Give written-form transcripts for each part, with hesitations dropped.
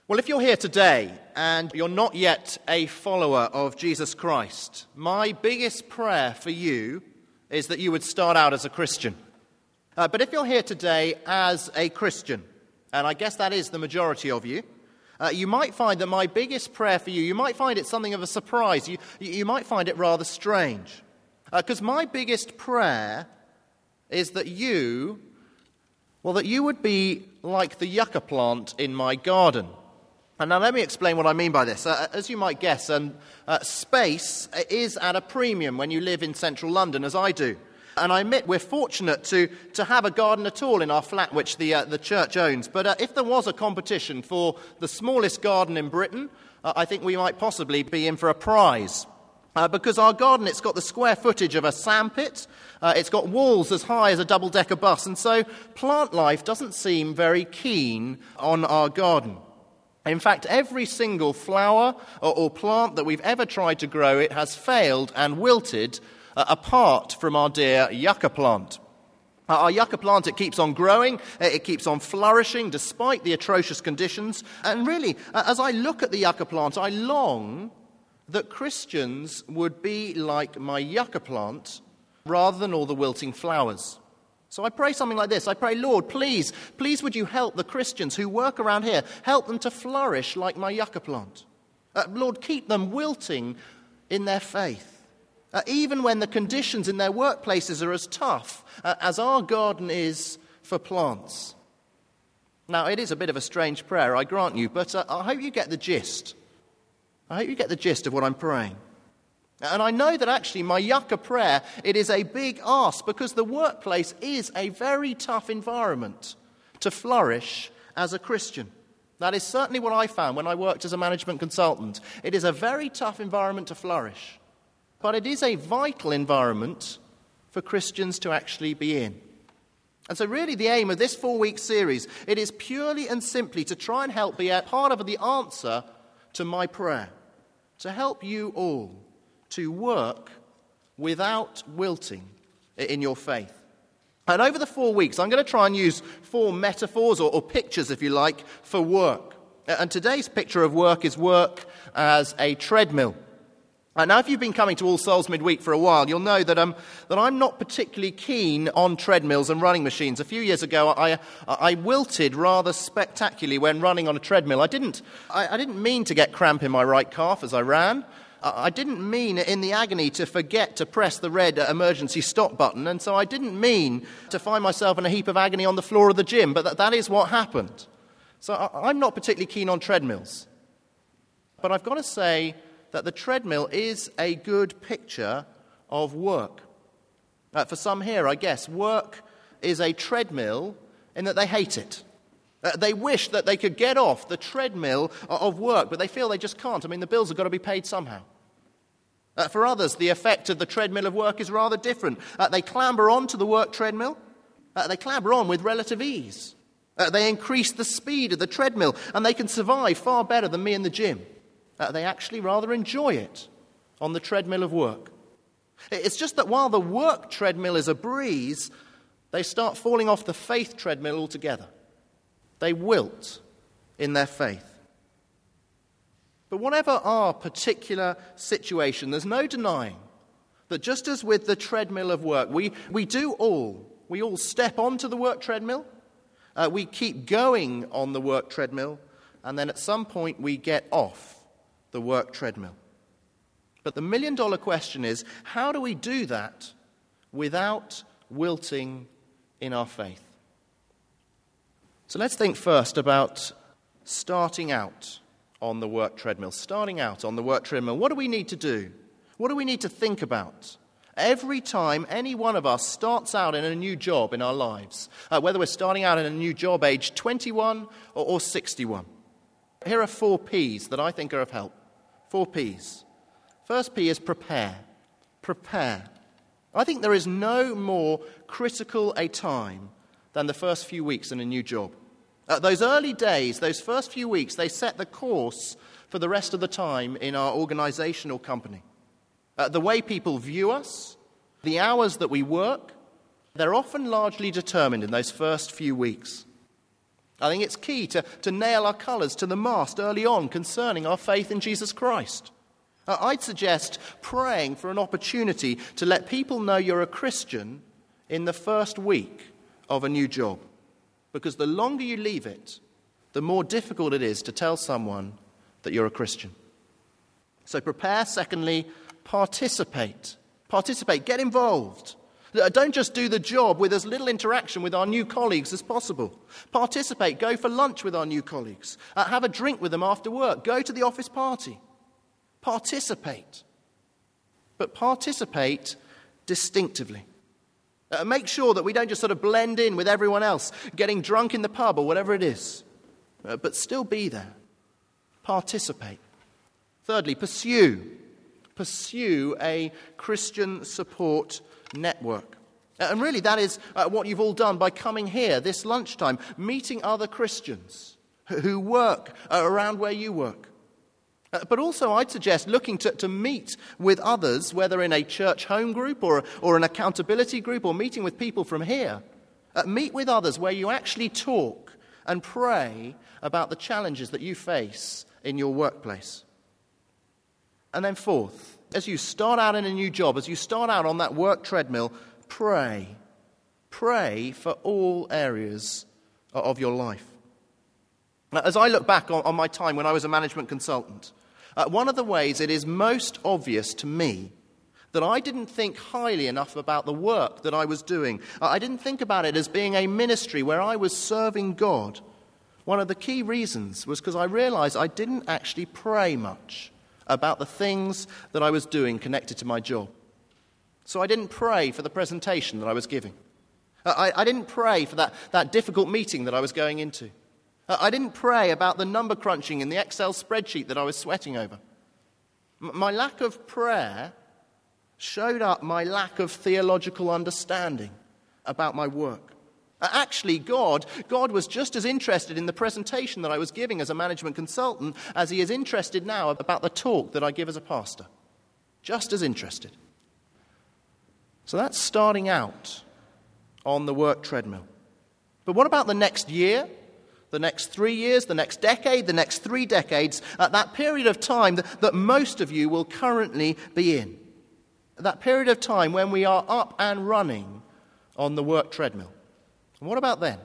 Well, if you're here today and you're not yet a follower of Jesus Christ, my biggest prayer for you is that you would start out as a Christian. But if you're here today as a Christian, and I guess that is the majority of you, you might find that my biggest prayer for you might find it something of a surprise. You might find it rather strange. Because my biggest prayer is that you would be like the yucca plant in my garden. And now let me explain what I mean by this. As you might guess, space is at a premium when you live in central London, as I do. And I admit we're fortunate to have a garden at all in our flat, which the church owns. But if there was a competition for the smallest garden in Britain, I think we might possibly be in for a prize. Because our garden, it's got the square footage of a sandpit, it's got walls as high as a double-decker bus, and so plant life doesn't seem very keen on our garden. In fact, every single flower or plant that we've ever tried to grow, it has failed and wilted apart from our dear yucca plant. Our yucca plant, it keeps on growing, it keeps on flourishing despite the atrocious conditions. And really, as I look at the yucca plant, I long that Christians would be like my yucca plant rather than all the wilting flowers. So I pray something like this. I pray, Lord, please would you help the Christians who work around here, help them to flourish like my yucca plant. Lord, keep them wilting in their faith, even when the conditions in their workplaces are as tough as our garden is for plants. Now, it is a bit of a strange prayer, I grant you, but I hope you get the gist. I hope you get the gist of what I'm praying. And I know that actually my yucca prayer, it is a big ask because the workplace is a very tough environment to flourish as a Christian. That is certainly what I found when I worked as a management consultant. It is a very tough environment to flourish. But it is a vital environment for Christians to actually be in. And so really the aim of this 4-week series, it is purely and simply to try and help be a part of the answer to my prayer, to help you all to work without wilting in your faith. And over the 4 weeks, I'm going to try and use 4 metaphors or pictures, if you like, for work. And today's picture of work is work as a treadmill. And now, if you've been coming to All Souls midweek for a while, you'll know that I'm not particularly keen on treadmills and running machines. A few years ago, I wilted rather spectacularly when running on a treadmill. I didn't mean to get cramp in my right calf as I ran. I didn't mean in the agony to forget to press the red emergency stop button, and so I didn't mean to find myself in a heap of agony on the floor of the gym, but that is what happened. So I'm not particularly keen on treadmills. But I've got to say that the treadmill is a good picture of work. For some here, I guess, work is a treadmill in that they hate it. They wish that they could get off the treadmill of work, but they feel they just can't. I mean, the bills have got to be paid somehow. For others, the effect of the treadmill of work is rather different. They clamber onto the work treadmill. They clamber on with relative ease. They increase the speed of the treadmill, and they can survive far better than me in the gym. They actually rather enjoy it on the treadmill of work. It's just that while the work treadmill is a breeze, they start falling off the faith treadmill altogether. They wilt in their faith. But whatever our particular situation, there's no denying that just as with the treadmill of work, we all step onto the work treadmill, we keep going on the work treadmill, and then at some point we get off the work treadmill. But the million-dollar question is, how do we do that without wilting in our faith? So let's think first about starting out on the work treadmill. Starting out on the work treadmill. What do we need to do? What do we need to think about? Every time any one of us starts out in a new job in our lives, whether we're starting out in a new job age 21 or 61. Here are 4 P's that I think are of help. 4 P's. First P is prepare. Prepare. I think there is no more critical a time than the first few weeks in a new job. Those early days, those first few weeks, they set the course for the rest of the time in our organization or company. The way people view us, the hours that we work, they're often largely determined in those first few weeks. I think it's key to nail our colours to the mast early on concerning our faith in Jesus Christ. I'd suggest praying for an opportunity to let people know you're a Christian in the first week of a new job. Because the longer you leave it, the more difficult it is to tell someone that you're a Christian. So prepare. Secondly, participate. Participate. Get involved. Don't just do the job with as little interaction with our new colleagues as possible. Participate. Go for lunch with our new colleagues. Have a drink with them after work. Go to the office party. Participate. But participate distinctively. Make sure that we don't just sort of blend in with everyone else, getting drunk in the pub or whatever it is. But still be there. Participate. Thirdly, pursue. Pursue a Christian support network. And really that is what you've all done by coming here this lunchtime, meeting other Christians who work around where you work. But also I'd suggest looking to meet with others, whether in a church home group or an accountability group or meeting with people from here. Meet with others where you actually talk and pray about the challenges that you face in your workplace. And then fourth, as you start out in a new job, as you start out on that work treadmill, pray. Pray for all areas of your life. Now, as I look back on my time when I was a management consultant, one of the ways it is most obvious to me that I didn't think highly enough about the work that I was doing. I didn't think about it as being a ministry where I was serving God. One of the key reasons was because I realized I didn't actually pray much about the things that I was doing connected to my job. So I didn't pray for the presentation that I was giving. I didn't pray for that difficult meeting that I was going into. I didn't pray about the number crunching in the Excel spreadsheet that I was sweating over. My lack of prayer showed up my lack of theological understanding about my work. Actually, God was just as interested in the presentation that I was giving as a management consultant as he is interested now about the talk that I give as a pastor. Just as interested. So that's starting out on the work treadmill. But what about the next year, the next 3 years, the next decade, the next 3 decades, at that period of time that most of you will currently be in? That period of time when we are up and running on the work treadmill. And what about then?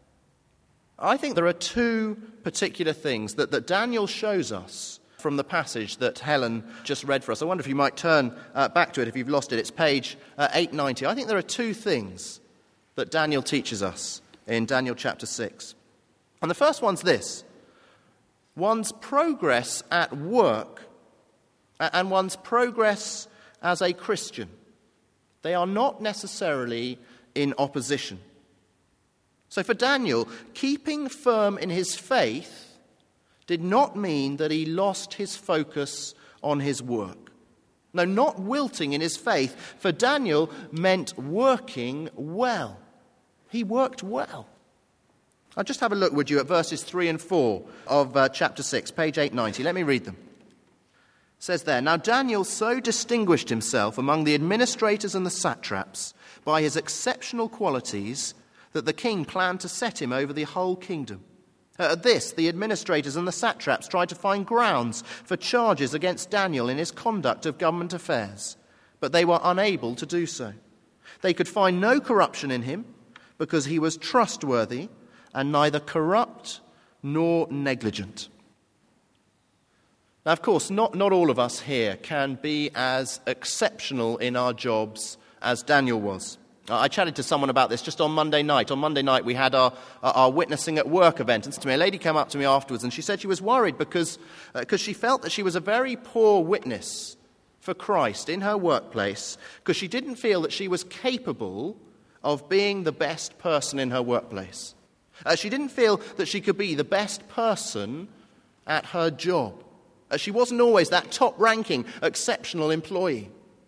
I think there are 2 particular things that Daniel shows us from the passage that Helen just read for us. I wonder if you might turn back to it if you've lost it. It's page 890. I think there are 2 things that Daniel teaches us in Daniel chapter 6. And the first one's this: one's progress at work and one's progress as a Christian. They are not necessarily in opposition. So for Daniel, keeping firm in his faith did not mean that he lost his focus on his work. No, not wilting in his faith for Daniel meant working well. He worked well. I'll just have a look, would you, at verses 3 and 4 of chapter 6, page 890. Let me read them. It says there, "Now Daniel so distinguished himself among the administrators and the satraps by his exceptional qualities that the king planned to set him over the whole kingdom. At this, the administrators and the satraps tried to find grounds for charges against Daniel in his conduct of government affairs, but they were unable to do so. They could find no corruption in him because he was trustworthy and neither corrupt nor negligent." Now, of course, not all of us here can be as exceptional in our jobs as Daniel was. I chatted to someone about this just on Monday night. On Monday night, we had our Witnessing at Work event. And a lady came up to me afterwards and she said she was worried because she felt that she was a very poor witness for Christ in her workplace because she didn't feel that she was capable of being the best person in her workplace. She didn't feel that she could be the best person at her job. She wasn't always that top-ranking, exceptional employee.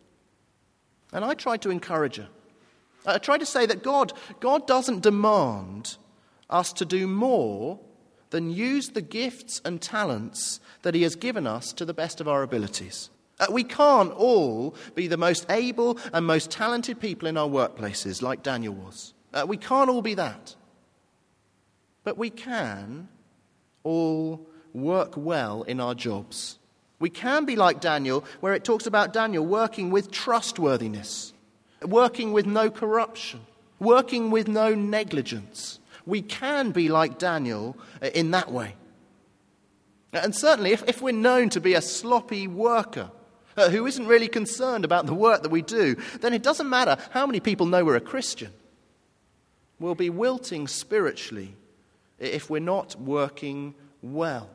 And I tried to encourage her. I tried to say that God doesn't demand us to do more than use the gifts and talents that he has given us to the best of our abilities. We can't all be the most able and most talented people in our workplaces like Daniel was. We can't all be that. But we can all work well in our jobs. We can be like Daniel, where it talks about Daniel working with trustworthiness, working with no corruption, working with no negligence. We can be like Daniel in that way. And certainly, if we're known to be a sloppy worker who isn't really concerned about the work that we do, then it doesn't matter how many people know we're a Christian. We'll be wilting spiritually if we're not working well.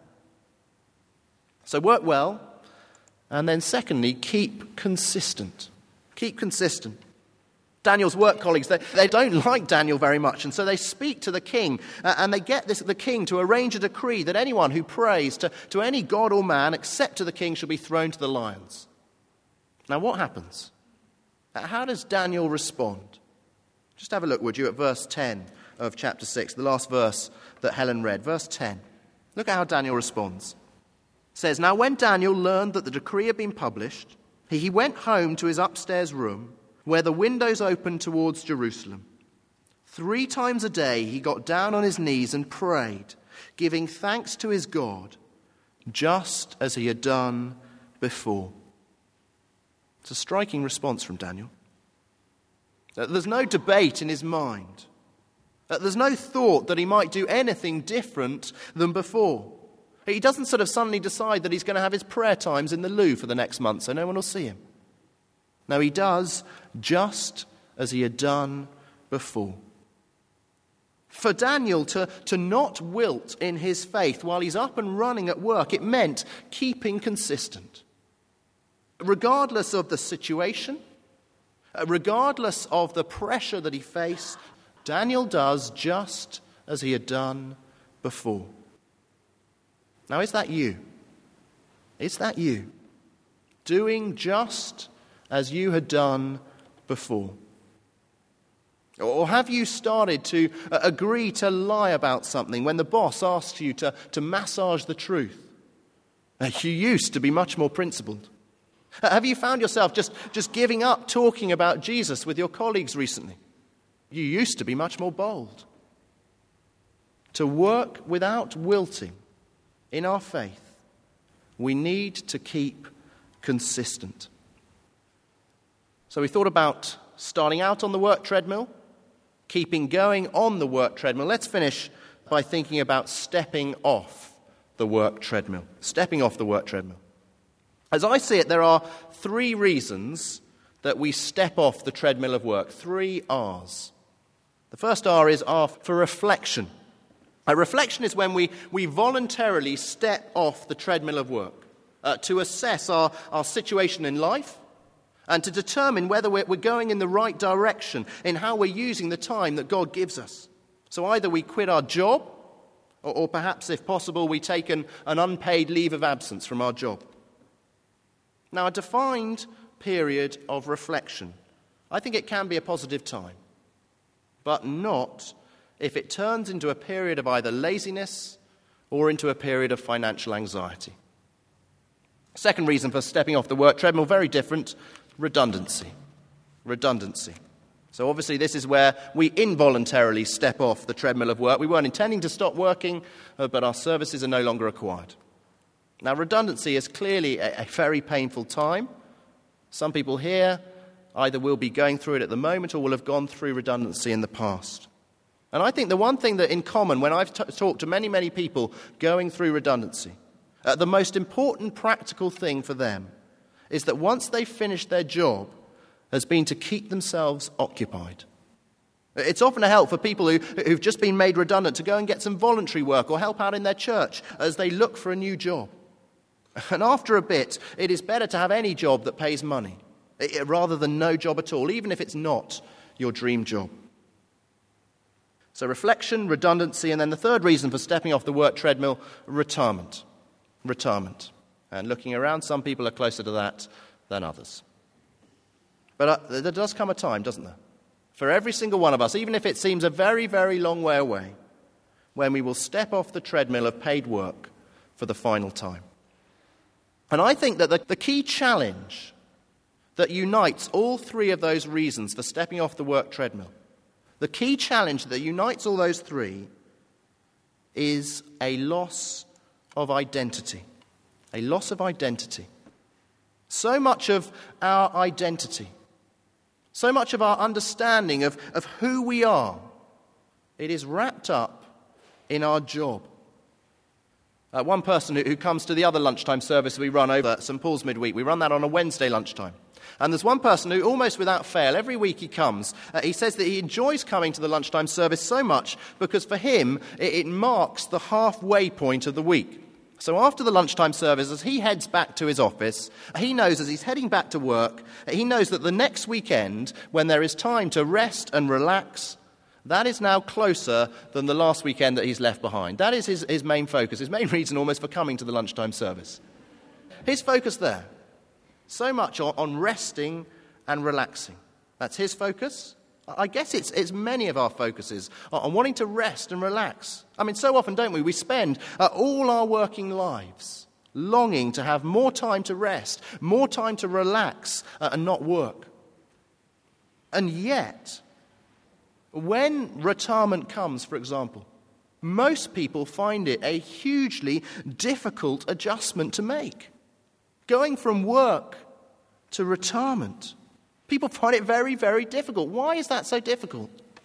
So work well, and then secondly, keep consistent. Keep consistent. Daniel's work colleagues, they don't like Daniel very much, and so they speak to the king, and they get the king to arrange a decree that anyone who prays to any god or man except to the king shall be thrown to the lions. Now what happens? How does Daniel respond? Just have a look, would you, at verse 10 of chapter 6, the last verse that Helen read, verse 10. Look at how Daniel responds. It says, "Now when Daniel learned that the decree had been published, he went home to his upstairs room, where the windows opened towards Jerusalem. 3 times a day he got down on his knees and prayed, giving thanks to his God, just as he had done before." It's a striking response from Daniel. There's no debate in his mind. There's no thought that he might do anything different than before. He doesn't sort of suddenly decide that he's going to have his prayer times in the loo for the next month so no one will see him. No, he does just as he had done before. For Daniel to not wilt in his faith while he's up and running at work, it meant keeping consistent. Regardless of the situation, regardless of the pressure that he faced, Daniel does just as he had done before. Now, is that you? Is that you? Doing just as you had done before? Or have you started to agree to lie about something when the boss asks you to massage the truth? You used to be much more principled. Have you found yourself just giving up talking about Jesus with your colleagues recently? You used to be much more bold. To work without wilting in our faith, we need to keep consistent. So we thought about starting out on the work treadmill, keeping going on the work treadmill. Let's finish by thinking about stepping off the work treadmill. Stepping off the work treadmill. As I see it, there are 3 reasons that we step off the treadmill of work. 3 R's. The first R is R for reflection. A reflection is when we voluntarily step off the treadmill of work to assess our situation in life and to determine whether we're going in the right direction in how we're using the time that God gives us. So either we quit our job or perhaps, if possible, we take an unpaid leave of absence from our job. Now, a defined period of reflection, I think it can be a positive time, but not if it turns into a period of either laziness or into a period of financial anxiety. Second reason for stepping off the work treadmill, very different, redundancy. Redundancy. So obviously this is where we involuntarily step off the treadmill of work. We weren't intending to stop working, but our services are no longer required. Now, redundancy is clearly a very painful time. Some people here either will be going through it at the moment or will have gone through redundancy in the past. And I think the one thing that in common when I've talked to many, many people going through redundancy, the most important practical thing for them is that once they've finished their job has been to keep themselves occupied. It's often a help for people who've just been made redundant to go and get some voluntary work or help out in their church as they look for a new job. And after a bit, it is better to have any job that pays money rather than no job at all, even if it's not your dream job. So reflection, redundancy, and then the third reason for stepping off the work treadmill, retirement. Retirement. And looking around, some people are closer to that than others. But there does come a time, doesn't there? For every single one of us, even if it seems a very, very long way away, when we will step off the treadmill of paid work for the final time. And I think that the key challenge that unites all 3 of those reasons for stepping off the work treadmill, the key challenge that unites all those 3 is a loss of identity. A loss of identity. So much of our identity, so much of our understanding of who we are, it is wrapped up in our job. One person who comes to the other lunchtime service we run over at St. Paul's midweek, we run that on a Wednesday lunchtime. And there's one person who almost without fail, every week he comes, he says that he enjoys coming to the lunchtime service so much because for him it marks the halfway point of the week. So after the lunchtime service, as he heads back to his office, he knows as he's heading back to work, he knows that the next weekend, when there is time to rest and relax, that is now closer than the last weekend that he's left behind. That is his main focus, his main reason almost for coming to the lunchtime service. His focus there, so much on resting and relaxing. That's his focus. I guess it's many of our focuses on wanting to rest and relax. I mean, so often, don't we? We spend all our working lives longing to have more time to rest, more time to relax and not work. And yet, when retirement comes, for example, most people find it a hugely difficult adjustment to make. Going from work to retirement. People find it very, very difficult. Why is that so difficult?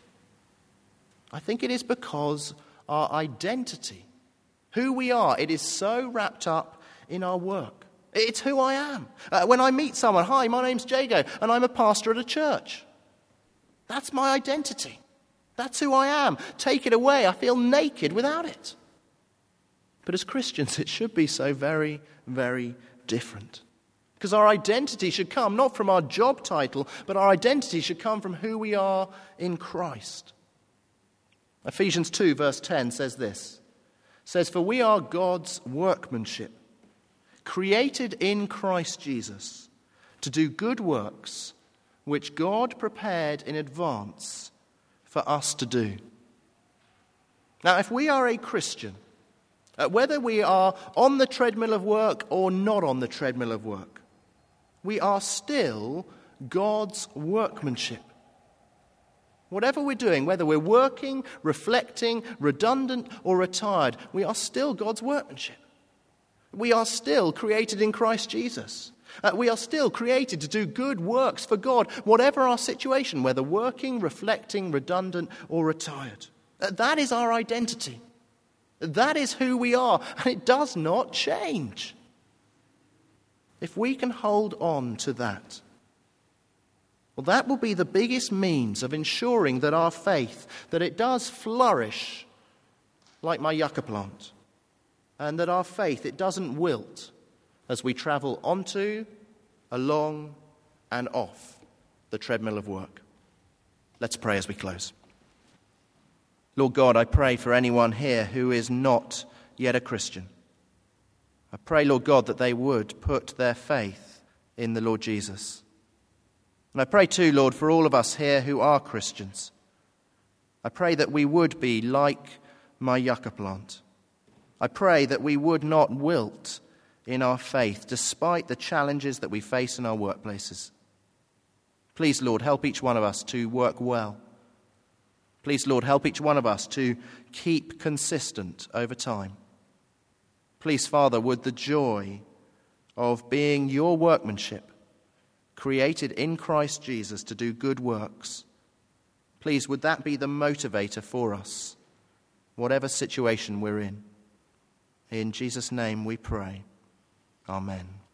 I think it is because our identity, who we are, it is so wrapped up in our work. It's who I am. When I meet someone, hi, my name's Jago, and I'm a pastor at a church. That's my identity. That's who I am. Take it away, I feel naked without it. But as Christians, it should be so very, very different. Because our identity should come not from our job title, but our identity should come from who we are in Christ. Ephesians 2 verse 10 says this. It says, "For we are God's workmanship, created in Christ Jesus, to do good works, which God prepared in advance for us to do." Now, if we are a Christian, whether we are on the treadmill of work or not on the treadmill of work, we are still God's workmanship. Whatever we're doing, whether we're working, reflecting, redundant, or retired, we are still God's workmanship. We are still created in Christ Jesus. We are still created to do good works for God, whatever our situation, whether working, reflecting, redundant, or retired. That is our identity. That is who we are, and it does not change. If we can hold on to that, well, that will be the biggest means of ensuring that our faith, that it does flourish like my yucca plant, and that our faith, it doesn't wilt as we travel onto, along, and off the treadmill of work. Let's pray as we close. Lord God, I pray for anyone here who is not yet a Christian. I pray, Lord God, that they would put their faith in the Lord Jesus. And I pray too, Lord, for all of us here who are Christians. I pray that we would be like my yucca plant. I pray that we would not wilt in our faith despite the challenges that we face in our workplaces. Please, Lord, help each one of us to work well. Please, Lord, help each one of us to keep consistent over time. Please, Father, would the joy of being your workmanship, created in Christ Jesus to do good works, please, would that be the motivator for us, whatever situation we're in. In Jesus' name we pray. Amen.